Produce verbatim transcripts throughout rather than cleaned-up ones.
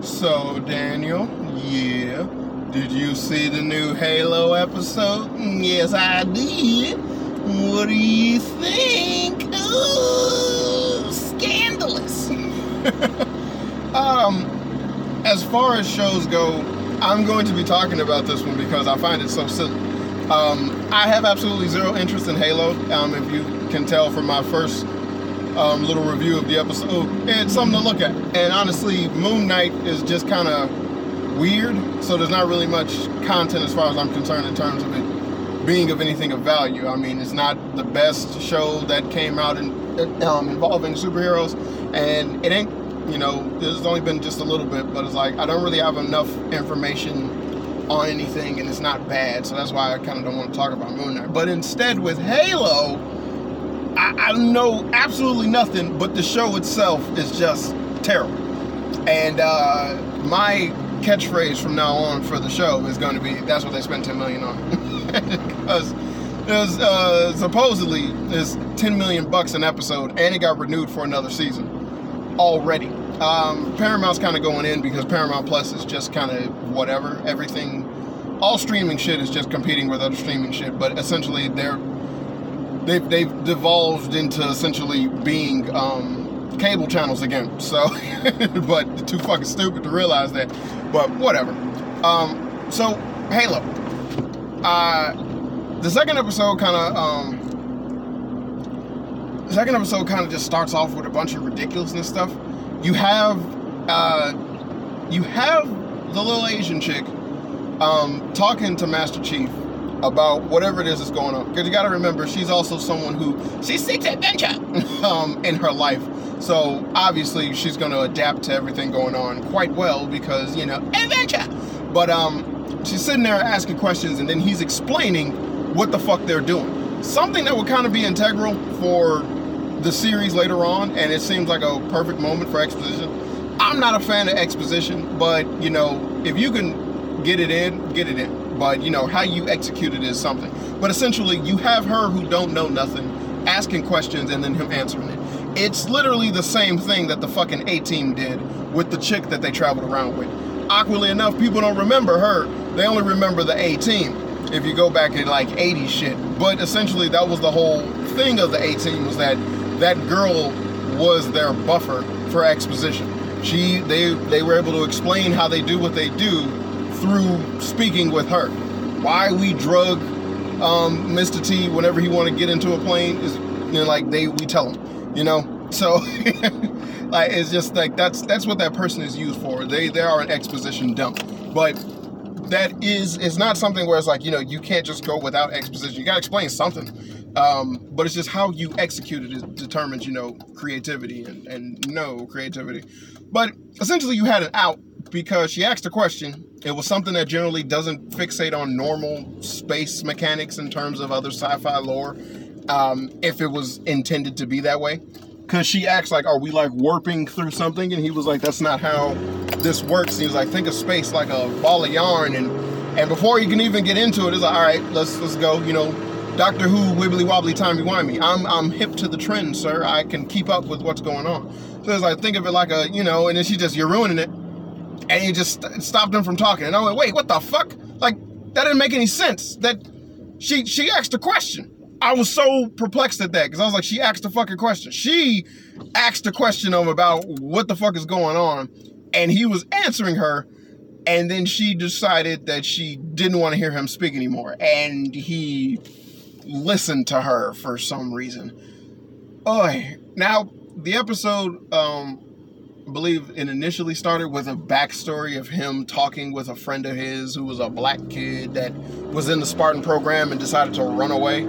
So, Daniel, yeah, did you see the new Halo episode? Yes, I did. What do you think? Ooh, scandalous. um, as far as shows go, I'm going to be talking about this one because I find it so silly. Um, I have absolutely zero interest in Halo. Um, if you can tell from my first um, little review of the episode, it's something to look at. And honestly, Moon Knight is just kind of weird, so there's not really much content as far as I'm concerned in terms of it being of anything of value. I mean, it's not the best show that came out in, um, involving superheroes, and it ain't, you know, there's only been just a little bit, but it's like, I don't really have enough information on anything, and it's not bad, so that's why I kind of don't want to talk about Moon Knight. But instead, with Halo, I, I know absolutely nothing, but the show itself is just terrible. And uh, my catchphrase from now on for the show is going to be, that's what they spent ten million dollars on. Because there's uh, supposedly there's ten million bucks an episode, and it got renewed for another season already. Um, Paramount's kind of going in because Paramount Plus is just kind of whatever. Everything, all streaming shit is just competing with other streaming shit. But essentially, they're they've they've devolved into essentially being um, cable channels again. So, but too fucking stupid to realize that. But whatever. Um, so Halo. Uh, the second episode kind of um, the second episode kind of just starts off with a bunch of ridiculousness stuff. You have, uh, you have the little Asian chick um, talking to Master Chief about whatever it is that's going on. Because you got to remember, she's also someone who, she seeks adventure um, in her life. So, obviously, she's going to adapt to everything going on quite well because, you know, adventure. But um, she's sitting there asking questions, and then he's explaining what the fuck they're doing. Something that would kind of be integral for the series later on, and it seems like a perfect moment for exposition. I'm not a fan of exposition, but you know, if you can get it in, get it in. But you know, how you execute it is something. But essentially, you have her who don't know nothing asking questions and then him answering it. It's literally the same thing that the fucking A-Team did with the chick that they traveled around with. Awkwardly enough, people don't remember her. They only remember the A-Team if you go back in like eighties shit. But essentially, that was the whole thing of the A-Team, was that that girl was their buffer for exposition. She, they, they were able to explain how they do what they do through speaking with her. Why we drug um, Mister T whenever he want to get into a plane is, you know, like they, we tell him, you know. So, like, it's just like that's that's what that person is used for. They, they are an exposition dump. But that is, it's not something where it's like, you know, you can't just go without exposition. You got to explain something. Um, but it's just how you execute it is, determines, you know, creativity and, and no creativity. But essentially you had an out because she asked a question. It was something that generally doesn't fixate on normal space mechanics in terms of other sci-fi lore, um, if it was intended to be that way. Because she asked, like, are we, like, warping through something? And he was like, that's not how this works. And he was like, think of space like a ball of yarn. And, and before you can even get into it, it's like, all right, let's let's go, you know, Doctor Who, wibbly wobbly, timey wimey. I'm I'm hip to the trend, sir. I can keep up with what's going on. So it's like, think of it like a, you know, and then she just, you're ruining it. And you just st- stopped them from talking. And I went, wait, what the fuck? Like, that didn't make any sense. That she she asked a question. I was so perplexed at that because I was like, she asked a fucking question. She asked a question of about what the fuck is going on, and he was answering her. And then she decided that she didn't want to hear him speak anymore, and he listened to her for some reason. Oh, now the episode, um, I believe it initially started with a backstory of him talking with a friend of his who was a black kid that was in the Spartan program and decided to run away.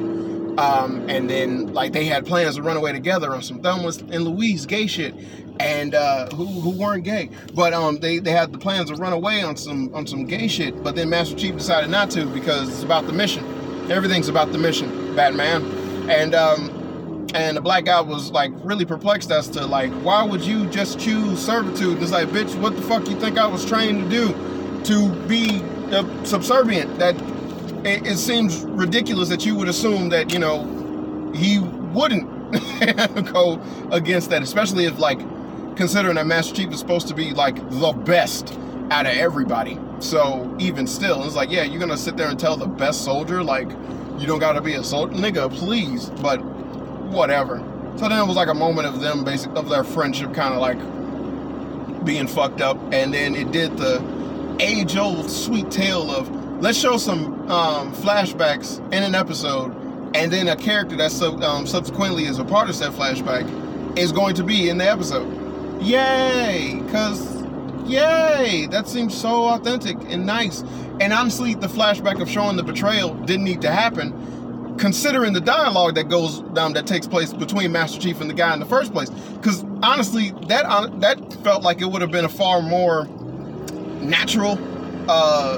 Um, and then, like, they had plans to run away together on some Thelma and Louise gay shit, and uh, who who weren't gay, but um, they they had the plans to run away on some on some gay shit. But then Master Chief decided not to because it's about the mission. Everything's about the mission, Batman. And um, and the black guy was like really perplexed as to like, why would you just choose servitude? And it's like, bitch, what the fuck you think I was trained to do? To be uh, subservient? That it, it seems ridiculous that you would assume that, you know, he wouldn't go against that, especially if like considering that Master Chief is supposed to be like the best out of everybody. So even still, it's like, yeah, you're gonna sit there and tell the best soldier like you don't gotta be a soldier, nigga, please. But whatever. So then it was like a moment of them, basic of their friendship, kind of like being fucked up, and then it did the age-old sweet tale of let's show some um, flashbacks in an episode, and then a character that sub, um, subsequently is a part of that flashback is going to be in the episode. Yay! Because, yay! That seems so authentic and nice. And honestly, the flashback of showing the betrayal didn't need to happen, considering the dialogue that goes down, that takes place between Master Chief and the guy in the first place. Because honestly, that uh, that felt like it would have been a far more natural uh,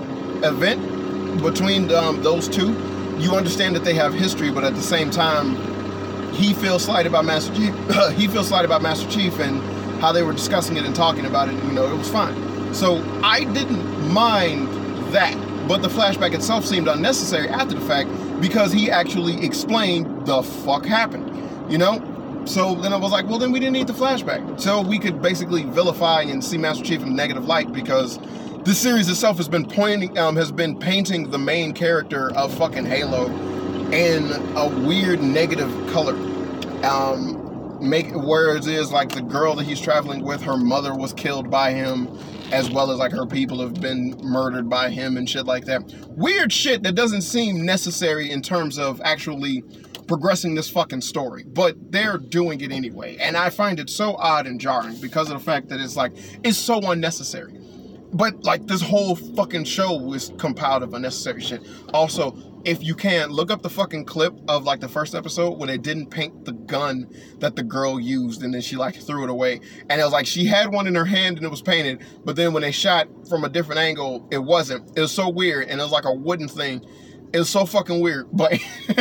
event between um, those two. You understand that they have history, but at the same time, he feels slighted by Master Chief. he feels slighted by Master Chief and how they were discussing it and talking about it. You know, it was fine. So I didn't mind that, but the flashback itself seemed unnecessary after the fact because he actually explained the fuck happened. You know. So then I was like, well, then we didn't need the flashback. So we could basically vilify and see Master Chief in a negative light because this series itself has been pointing, um, has been painting the main character of fucking Halo in a weird negative color. Um, make whereas it is like the girl that he's traveling with, her mother was killed by him, as well as like her people have been murdered by him and shit like that. Weird shit that doesn't seem necessary in terms of actually progressing this fucking story, but they're doing it anyway, and I find it so odd and jarring because of the fact that it's like it's so unnecessary. But like this whole fucking show is compiled of unnecessary shit. Also, if you can, look up the fucking clip of like the first episode when they didn't paint the gun that the girl used and then she like threw it away, and it was like she had one in her hand and it was painted, but then when they shot from a different angle it wasn't. It was so weird, and it was like a wooden thing. It was so fucking weird, but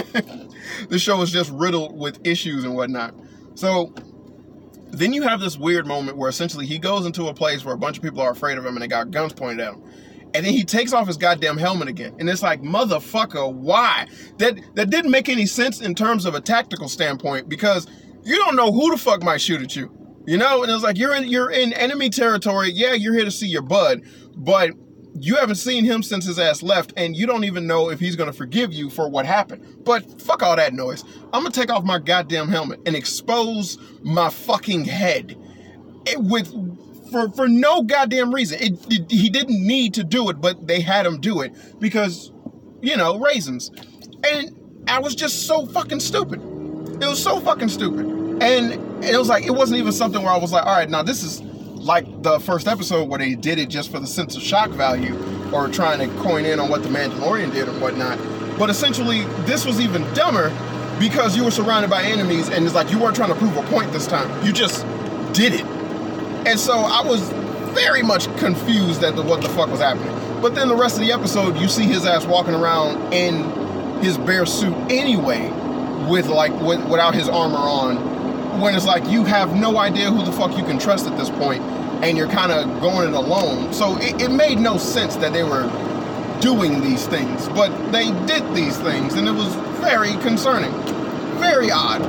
the show is just riddled with issues and whatnot. So then you have this weird moment where essentially he goes into a place where a bunch of people are afraid of him and they got guns pointed at him. And then he takes off his goddamn helmet again. And it's like, motherfucker, why? That that didn't make any sense in terms of a tactical standpoint, because you don't know who the fuck might shoot at you. You know? And it's like, you're in you're in enemy territory. Yeah, you're here to see your bud, but you haven't seen him since his ass left, and you don't even know if he's going to forgive you for what happened. But fuck all that noise. I'm going to take off my goddamn helmet and expose my fucking head it, with for for no goddamn reason. It, it, he didn't need to do it, but they had him do it because, you know, raisins. And I was just so fucking stupid. It was so fucking stupid. And it was like, it wasn't even something where I was like, all right, now this is like the first episode where they did it just for the sense of shock value or trying to coin in on what the Mandalorian did and whatnot. But essentially, this was even dumber because you were surrounded by enemies and it's like you weren't trying to prove a point this time. You just did it. And so I was very much confused at the, what the fuck was happening. But then the rest of the episode, you see his ass walking around in his bare suit anyway, with like with, without his armor on. When it's like you have no idea who the fuck you can trust at this point, and you're kind of going it alone. So it, it made no sense that they were doing these things, but they did these things, and it was very concerning, very odd.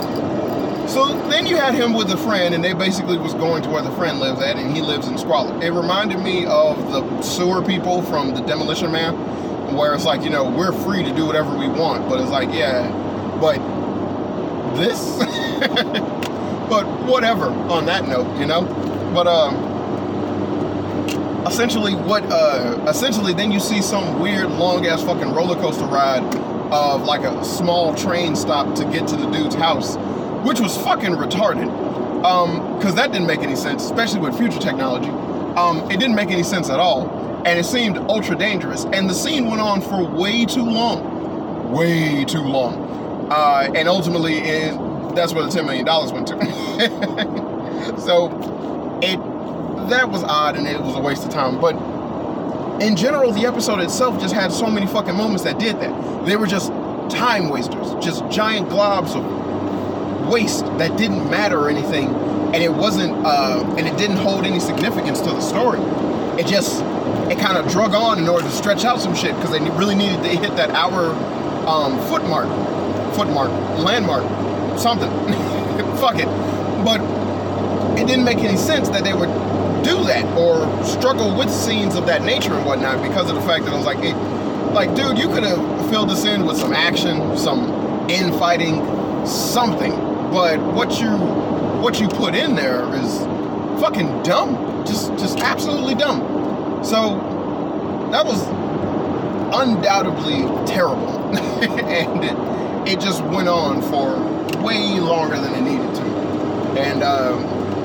So then you had him with a friend, and they basically was going to where the friend lives at, and he lives in squalor. It reminded me of the sewer people from the Demolition Man, where it's like, you know, we're free to do whatever we want, but it's like, yeah, but this? But whatever on that note, you know. But um essentially what uh essentially then you see some weird long ass fucking roller coaster ride of like a small train stop to get to the dude's house, which was fucking retarded. Um because that didn't make any sense, especially with future technology. Um it didn't make any sense at all, and it seemed ultra dangerous, and the scene went on for way too long. Way too long. Uh, and ultimately, it, that's where the ten million dollars went to. So, it that was odd, and it was a waste of time. But in general, the episode itself just had so many fucking moments that did that. They were just time wasters, just giant globs of waste that didn't matter or anything, and it wasn't, uh, and it didn't hold any significance to the story. It just, it kind of drug on in order to stretch out some shit because they really needed to hit that hour um, foot mark. Footmark, landmark, something. Fuck it. But it didn't make any sense that they would do that or struggle with scenes of that nature and whatnot because of the fact that I was like, it, like, dude, you could have filled this in with some action, some infighting, something. But what you what you put in there is fucking dumb, just just absolutely dumb. So that was undoubtedly terrible, and it, it just went on for way longer than it needed to. And um,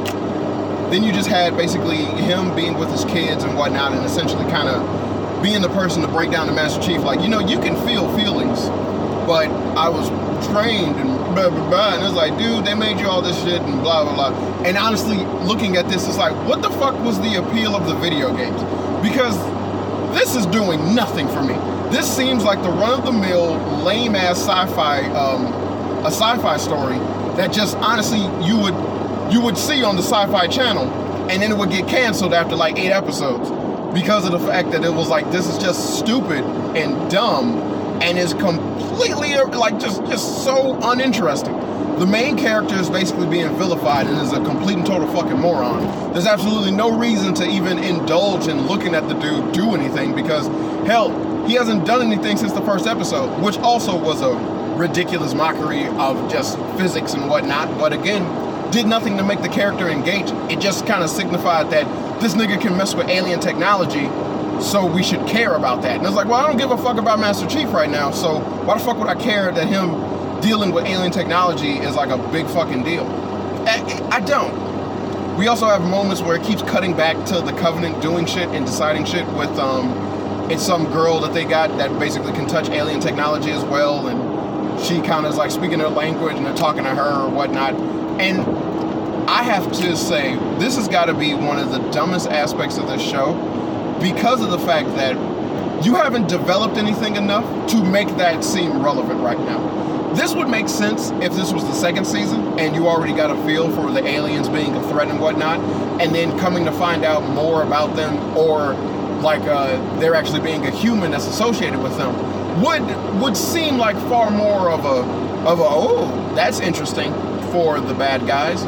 then you just had basically him being with his kids and whatnot, and essentially kind of being the person to break down to Master Chief, like, you know, you can feel feelings, but I was trained and blah, blah, blah. And it's like, dude, they made you all this shit and blah, blah, blah. And honestly, looking at this, it's like, what the fuck was the appeal of the video games? Because this is doing nothing for me. This seems like the run-of-the-mill, lame-ass sci-fi, um, a sci-fi story that just, honestly, you would you would see on the Sci-Fi Channel, and then it would get canceled after like eight episodes because of the fact that it was like, this is just stupid and dumb and is completely, like, just, just so uninteresting. The main character is basically being vilified and is a complete and total fucking moron. There's absolutely no reason to even indulge in looking at the dude do anything because, hell, he hasn't done anything since the first episode, which also was a ridiculous mockery of just physics and whatnot, but again, did nothing to make the character engage. It just kind of signified that this nigga can mess with alien technology, so we should care about that. And it's like, well, I don't give a fuck about Master Chief right now, so why the fuck would I care that him dealing with alien technology is like a big fucking deal? I, I don't. We also have moments where it keeps cutting back to the Covenant doing shit and deciding shit with, um, it's some girl that they got that basically can touch alien technology as well, and she kind of is like speaking their language and they're talking to her or whatnot. And I have to say, this has got to be one of the dumbest aspects of this show because of the fact that you haven't developed anything enough to make that seem relevant right now. This would make sense if this was the second season and you already got a feel for the aliens being a threat and whatnot, and then coming to find out more about them, or like uh, they're actually being a human that's associated with them, would would seem like far more of a of a oh, that's interesting for the bad guys.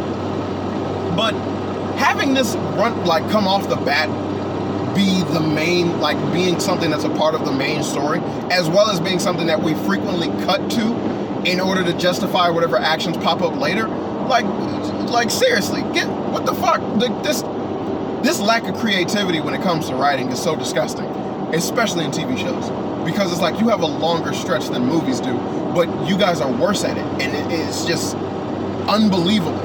But having this run, like, come off the bat, be the main, like, being something that's a part of the main story, as well as being something that we frequently cut to in order to justify whatever actions pop up later, like, like seriously, get, what the fuck? Like, this, this lack of creativity when it comes to writing is so disgusting, especially in T V shows, because it's like you have a longer stretch than movies do, but you guys are worse at it, and it, it's just unbelievable.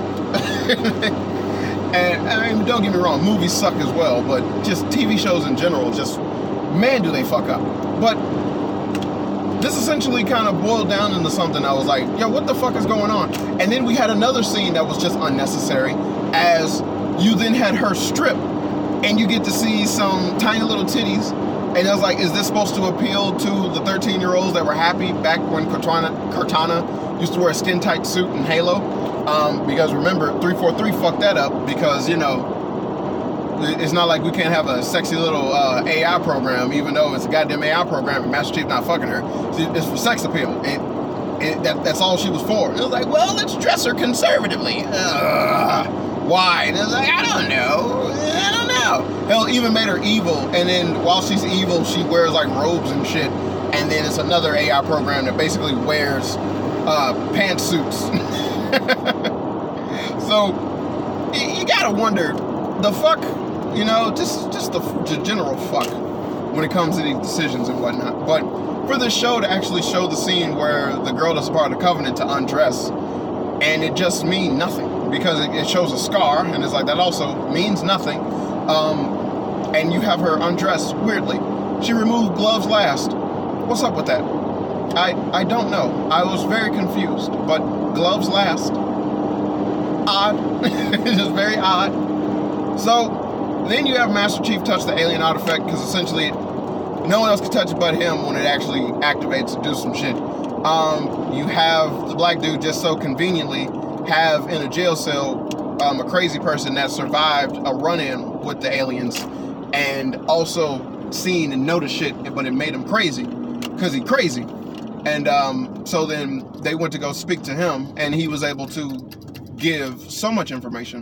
And I mean, don't get me wrong, movies suck as well, but just T V shows in general, just, man, do they fuck up. But this essentially kind of boiled down into something I was like, yo, what the fuck is going on? And then we had another scene that was just unnecessary, as you then had her strip, and you get to see some tiny little titties, and I was like, is this supposed to appeal to the thirteen-year-olds that were happy back when Cortana, Cortana used to wear a skin-tight suit in Halo? Um, because remember, three forty-three fucked that up because, you know, it's not like we can't have a sexy little uh, A I program, even though it's a goddamn A I program and Master Chief not fucking her. It's for sex appeal. It, it, that, that's all she was for. It was like, well, let's dress her conservatively. Uh, why? And it was like, I don't know. I don't know. Hell, even made her evil, and then while she's evil, she wears like robes and shit. And then it's another A I program that basically wears uh, pantsuits. So you, you gotta wonder, the fuck, you know, just just the, the general fuck when it comes to these decisions and whatnot. But for this show to actually show the scene where the girl that's part of the Covenant to undress, and it just mean nothing because it, it shows a scar, and it's like that also means nothing. Um, and you have her undressed weirdly. She removed gloves last. What's up with that? I I don't know. I was very confused, but gloves last. Odd. It's just very odd. So then you have Master Chief touch the alien artifact because essentially no one else can touch it but him when it actually activates to do some shit. Um, you have the black dude just so conveniently have in a jail cell um, a crazy person that survived a run-in with the aliens and also seen and noticed shit, but it made him crazy because he's crazy. And um, so then they went to go speak to him, and he was able to give so much information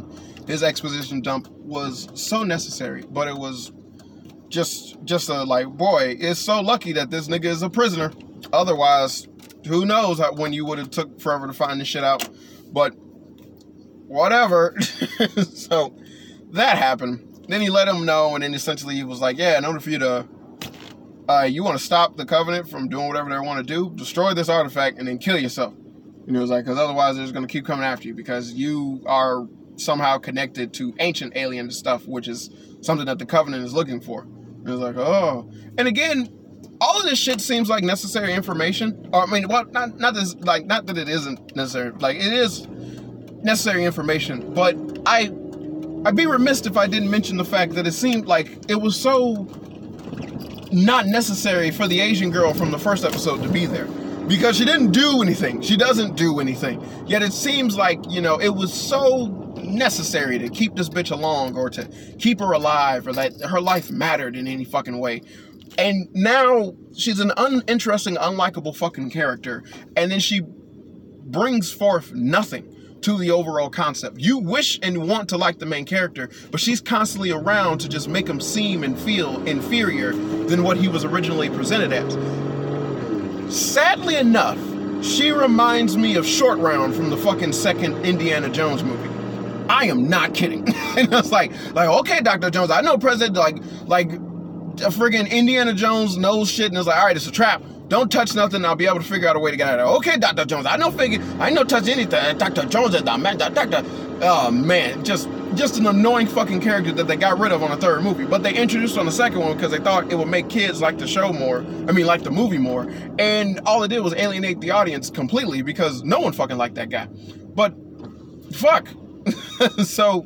his exposition dump was so necessary, but it was just just a like, boy, it's so lucky that this nigga is a prisoner. Otherwise, who knows how, when you would have took forever to find this shit out. But whatever. So that happened. Then he let him know, and then essentially he was like, yeah, in order for you to uh, you want to stop the Covenant from doing whatever they want to do, destroy this artifact and then kill yourself. And he was like, because otherwise they're just going to keep coming after you because you are somehow connected to ancient alien stuff, which is something that the Covenant is looking for. And he was like, oh. And again, all of this shit seems like necessary information. Or I mean, well, not not this, like not that it isn't necessary. Like it is necessary information, but I I'd be remiss if I didn't mention the fact that it seemed like it was so not necessary for the Asian girl from the first episode to be there. Because she didn't do anything. She doesn't do anything. Yet it seems like, you know, it was so necessary to keep this bitch along or to keep her alive or that her life mattered in any fucking way. And now she's an uninteresting, unlikable fucking character. And then she brings forth nothing to the overall concept. You wish and want to like the main character, but she's constantly around to just make him seem and feel inferior than what he was originally presented as. Sadly enough, she reminds me of Short Round from the fucking second Indiana Jones movie. I am not kidding. And it's like, like, okay, Doctor Jones, I know President, like, like, a friggin' Indiana Jones knows shit, and it's like, all right, it's a trap. Don't touch nothing, I'll be able to figure out a way to get out of there. Okay, Doctor Jones, I know figure, I know touch anything. Doctor Jones is the man, Doctor, oh man, just, just an annoying fucking character that they got rid of on the third movie. But they introduced on the second one because they thought it would make kids like the show more, I mean, like the movie more. And all it did was alienate the audience completely because no one fucking liked that guy. But, fuck. So,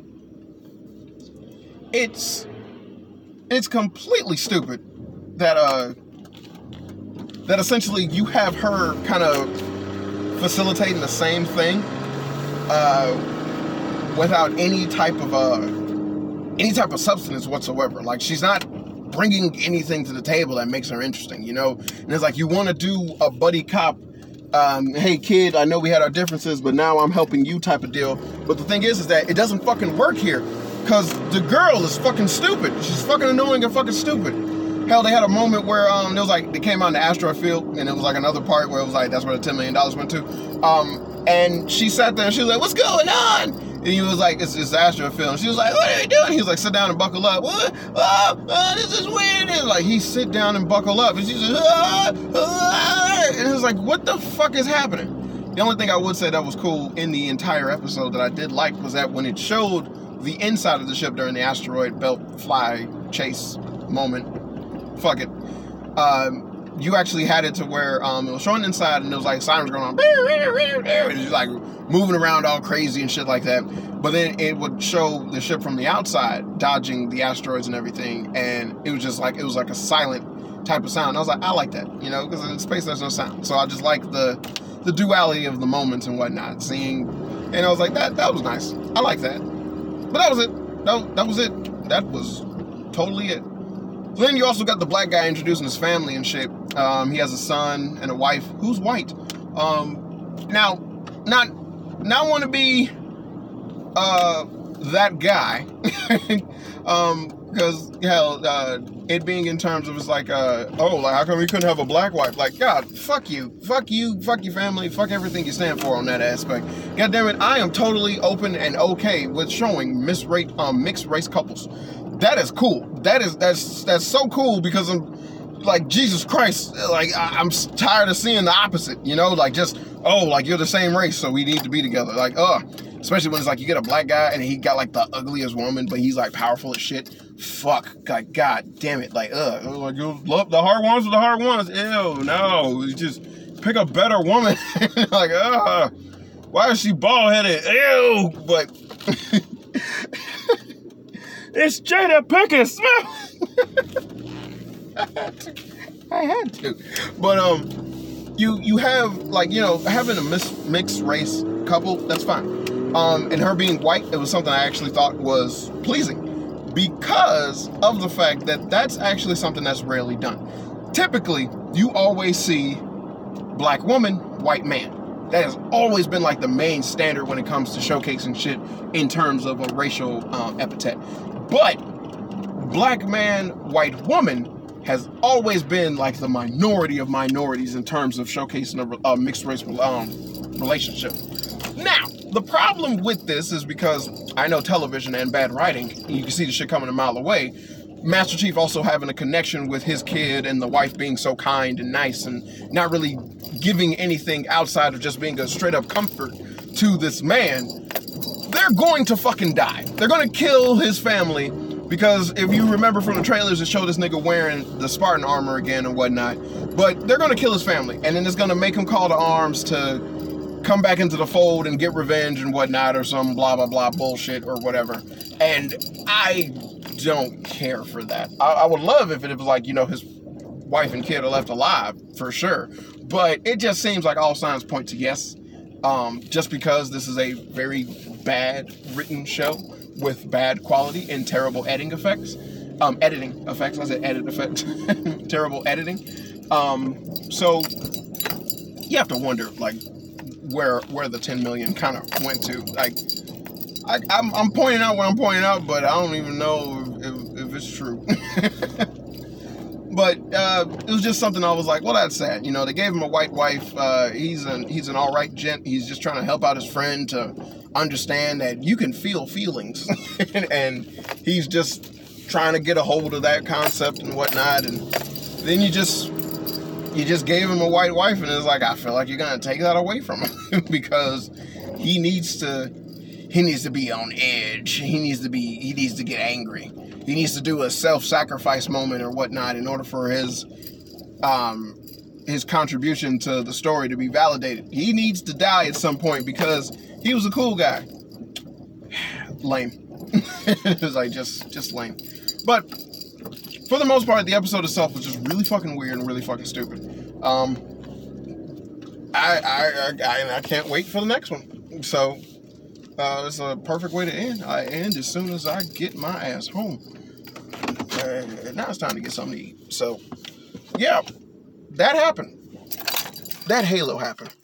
it's, it's completely stupid that, uh, that essentially you have her kind of facilitating the same thing uh, without any type of uh, any type of substance whatsoever. Like, she's not bringing anything to the table that makes her interesting, you know? And it's like, you want to do a buddy cop, um, hey kid, I know we had our differences, but now I'm helping you type of deal. But the thing is, is that it doesn't fucking work here because the girl is fucking stupid. She's fucking annoying and fucking stupid. Hell, they had a moment where um, it was like, they came out in the asteroid field, and it was like another part where it was like, that's where the ten million dollars went to. Um, and she sat there, and she was like, what's going on? And he was like, it's, it's the asteroid field. And she was like, what are you doing? He was like, sit down and buckle up. What? Oh, oh, this is weird. And like, he sit down and buckle up. And she's like, ah, ah. And it was like, what the fuck is happening? The only thing I would say that was cool in the entire episode that I did like was that when it showed the inside of the ship during the asteroid belt fly chase moment, fuck it. Um, you actually had it to where um, it was showing inside and there was like sirens going on. It was like moving around all crazy and shit like that. But then it would show the ship from the outside dodging the asteroids and everything. And it was just like, it was like a silent type of sound. And I was like, I like that, you know, because in space there's no sound. So I just like the the duality of the moments and whatnot. Seeing, and I was like, that that was nice. I like that. But that was it. That, that was it. That was totally it. So then you also got the black guy introducing his family and shit. Um, he has a son and a wife who's white. Um, now, not, not want to be uh, that guy, um, because hell, uh, it being in terms of it's like, uh, oh, like how come we couldn't have a black wife? Like, God, fuck you, fuck you, fuck your family, fuck everything you stand for on that aspect. God damn it, I am totally open and okay with showing mixed race, um, mixed race couples. That is cool. That is that's that's so cool because I'm like, Jesus Christ, like I, I'm tired of seeing the opposite, you know, like just, oh, like you're the same race, so we need to be together. Like, uh, especially when it's like you get a black guy and he got like the ugliest woman, but he's like powerful as shit. Fuck, like, God damn it, like, uh, like you love the hard ones with the hard ones. Ew, no, you just pick a better woman. Like, uh, why is she bald headed? Ew, but. It's Jada Pinkett Smith. I had to. I had to. But um, you you have like you know having a mis- mixed race couple, that's fine. Um, and her being white, it was something I actually thought was pleasing because of the fact that that's actually something that's rarely done. Typically, you always see black woman, white man. That has always been like the main standard when it comes to showcasing shit in terms of a racial um, epithet. But black man, white woman has always been like the minority of minorities in terms of showcasing a, a mixed race um, relationship. Now, the problem with this is because I know television and bad writing, you can see the shit coming a mile away. Master Chief also having a connection with his kid and the wife being so kind and nice and not really giving anything outside of just being a straight up comfort to this man, they're going to fucking die. They're going to kill his family because if you remember from the trailers, it showed this nigga wearing the Spartan armor again and whatnot, but they're going to kill his family and then it's going to make him call to arms to come back into the fold and get revenge and whatnot or some blah, blah, blah bullshit or whatever. And I don't care for that. I, I would love if it was like, you know, his wife and kid are left alive for sure, but it just seems like all signs point to yes, um, just because this is a very bad written show with bad quality and terrible editing effects, um, editing effects, I said edit effects, terrible editing, um, so you have to wonder, like, where where the ten million kind of went to. Like, I, I'm, I'm pointing out what I'm pointing out, but I don't even know if, if, if it's true. But uh, it was just something I was like, well, that's sad. You know, they gave him a white wife. Uh, he's an he's an all right gent. He's just trying to help out his friend to understand that you can feel feelings, and he's just trying to get a hold of that concept and whatnot. And then you just you just gave him a white wife, and it's like, I feel like you're gonna take that away from him because he needs to. He needs to be on edge. He needs to be, he needs to get angry. He needs to do a self-sacrifice moment or whatnot in order for his, um, his contribution to the story to be validated. He needs to die at some point because he was a cool guy. Lame. It was like, just, just lame. But, for the most part, the episode itself was just really fucking weird and really fucking stupid. Um, I, I, I, I can't wait for the next one. So, Uh, it's a perfect way to end. I end as soon as I get my ass home. Uh, now it's time to get something to eat. So, yeah, that happened. That Halo happened.